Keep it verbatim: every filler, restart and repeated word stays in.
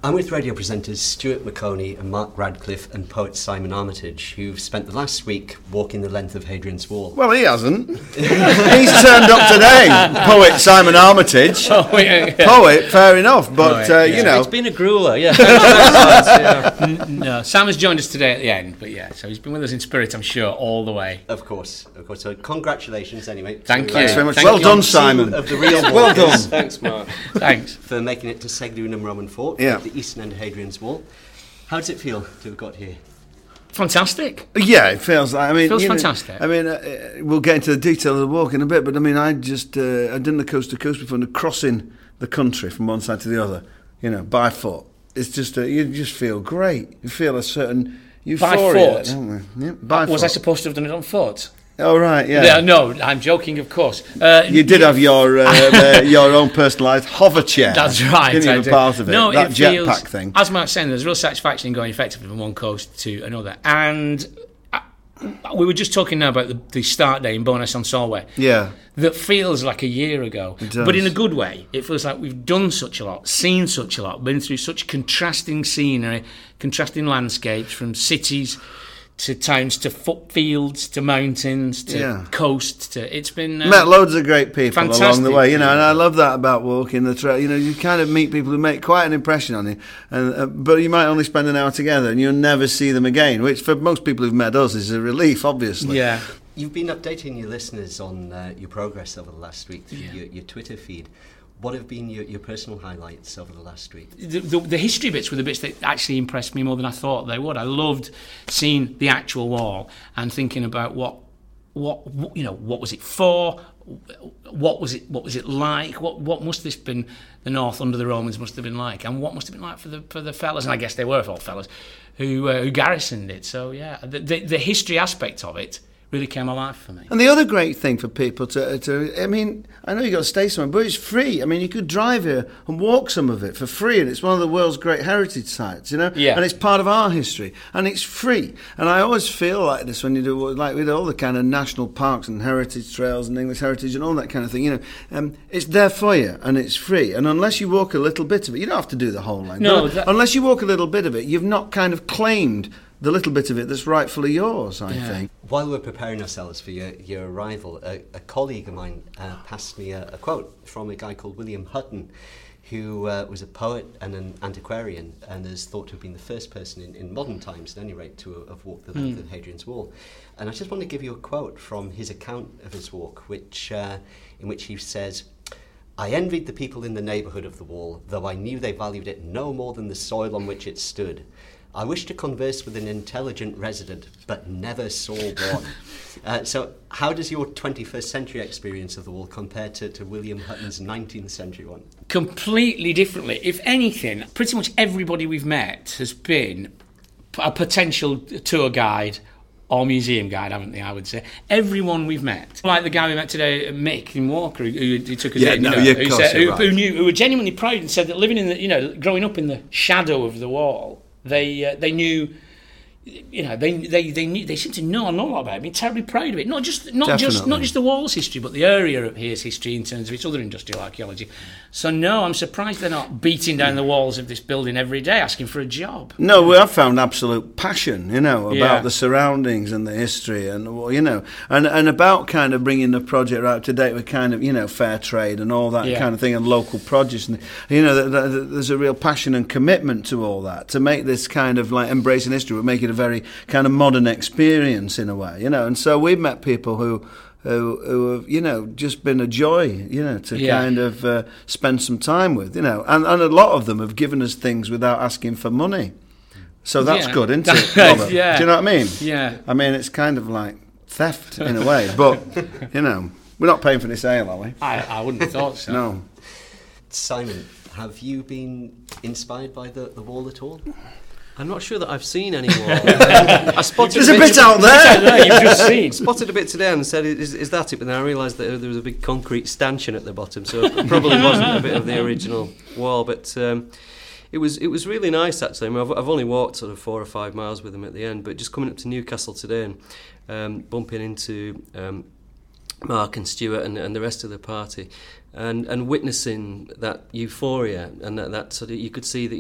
I'm with radio presenters Stuart Maconie and Mark Radcliffe and poet Simon Armitage, who've spent the last week walking the length of Hadrian's Wall. Well, he hasn't. He's turned up today. Poet Simon Armitage. Oh, yeah, yeah. Poet, fair enough, but, Poet, uh, yeah. you know... It's been a grueler, yeah. N- no, Sam has joined us today at the end, but yeah, so he's been with us in spirit, I'm sure, all the way. Of course, of course. So congratulations, anyway. Thank to, you. Thanks very much. Thank well you. done, Simon. Of the real well done. Thanks, Mark. Thanks. For making it to Segdunum Roman Fort, Yeah. the eastern end of Hadrian's Wall. How does it feel to have got here? Fantastic. Yeah, it feels like... I mean, Feels you know, fantastic. I mean, uh, we'll get into the detail of the walk in a bit, but I mean, I just... Uh, I've done the coast to coast before, and crossing the country from one side to the other, you know, by foot. It's just... Uh, you just feel great. You feel a certain euphoria. By foot? Don't we? Yeah, by Was foot. I supposed to have done it on foot? Oh, right, yeah. Yeah, no, I'm joking, of course. Uh, You did have your uh, uh, your own personalised hover chair. That's right. Didn't you I have do. part of it? No, that it feels, jetpack thing. As Mark's saying, there's real satisfaction in going effectively from one coast to another. And I, we were just talking now about the, the start day in Bowness-on-Solway. Yeah. That feels like a year ago, It does. but in a good way. It feels like we've done such a lot, seen such a lot, been through such contrasting scenery, contrasting landscapes, from cities to towns to fields to mountains to Yeah. coast to it's been uh, Met loads of great people along fantastic. the way, you know, and I love that about walking the trail. You know, you kind of meet people who make quite an impression on you, and uh, but you might only spend an hour together, and you'll never see them again. Which for most people who've met us is a relief, obviously. yeah. You've been updating your listeners on uh, your progress over the last week through Yeah. your, your Twitter feed. What have been your, your personal highlights over the last week? The, the, the history bits were the bits that actually impressed me more than I thought they would. I loved seeing the actual wall and thinking about what, what, what you know, what was it for? What was it? What was it like? What, what must this been the North under the Romans must have been like, and what must have been like for the for the fellas? And I guess they were all fellas who uh, who garrisoned it. So yeah, the, the the history aspect of it really came alive for me. And the other great thing for people to, to I mean, I know you got to stay somewhere, but it's free. I mean, you could drive here and walk some of it for free, and it's one of the world's great heritage sites, you know? Yeah. And it's part of our history, and it's free. And I always feel like this when you do, like with all the kind of national parks and heritage trails and English heritage and all that kind of thing, you know, um, it's there for you, and it's free. And unless you walk a little bit of it, you don't have to do the whole line. No, But that- unless you walk a little bit of it, you've not kind of claimed the little bit of it that's rightfully yours, I Yeah. think. While we're preparing ourselves for your, your arrival, a, a colleague of mine uh, passed me a, a quote from a guy called William Hutton, who uh, was a poet and an antiquarian and is thought to have been the first person in, in modern times, at any rate, to have walked the length Mm. of Hadrian's Wall. And I just want to give you a quote from his account of his walk, which uh, in which he says, "I envied the people in the neighbourhood of the wall, though I knew they valued it no more than the soil on which it stood. I wished to converse with an intelligent resident, but never saw one." uh, so how does your twenty-first century experience of the wall compare to, to William Hutton's nineteenth century one? Completely differently. If anything, pretty much everybody we've met has been a potential tour guide or museum guide, haven't they, I would say. Everyone we've met. Like the guy we met today, Mick in Walker, who, who, who took us Yeah, in, no, you know, yeah, of who, course, said, you're who, right. who knew, who were genuinely proud and said that living in the, you know, growing up in the shadow of the wall, they uh, they knew, you know, they they they knew, they seemed to know a lot about it, being terribly proud of it. Not just not just Definitely. not just the wall's history, but the area of here's history in terms of its other industrial archaeology. So no, I'm surprised they're not beating down the walls of this building every day asking for a job. No, we have found absolute passion, you know, about Yeah. the surroundings and the history, and you know, and and about kind of bringing the project right up to date with kind of, you know, fair trade and all that Yeah. kind of thing, and local produce, and you know, th- th- there's a real passion and commitment to all that to make this kind of like embracing history, but make it a very kind of modern experience in a way, you know. And so we've met people who. Who, who have, you know, just been a joy, you know, to Yeah. kind of uh, spend some time with, you know, and, and a lot of them have given us things without asking for money. So that's Yeah. good, isn't it, That's- Robert? yeah. Do you know what I mean? Yeah. I mean, it's kind of like theft in a way, but, you know, we're not paying for this ale, are we? I, I wouldn't have thought so. No. Simon, have you been inspired by the, the wall at all? I'm not sure that I've seen any wall. I spotted There's a bit out there. No, you've just seen. spotted a bit today and said, is, is that it? But then I realised that there was a big concrete stanchion at the bottom, so it probably wasn't a bit of the original wall. But um, it was it was really nice, actually. I mean, I've, I've only walked sort of four or five miles with them at the end, but just coming up to Newcastle today and um, bumping into um, Mark and Stuart and, and the rest of the party, and, and witnessing that euphoria and that, that sort of, you could see that,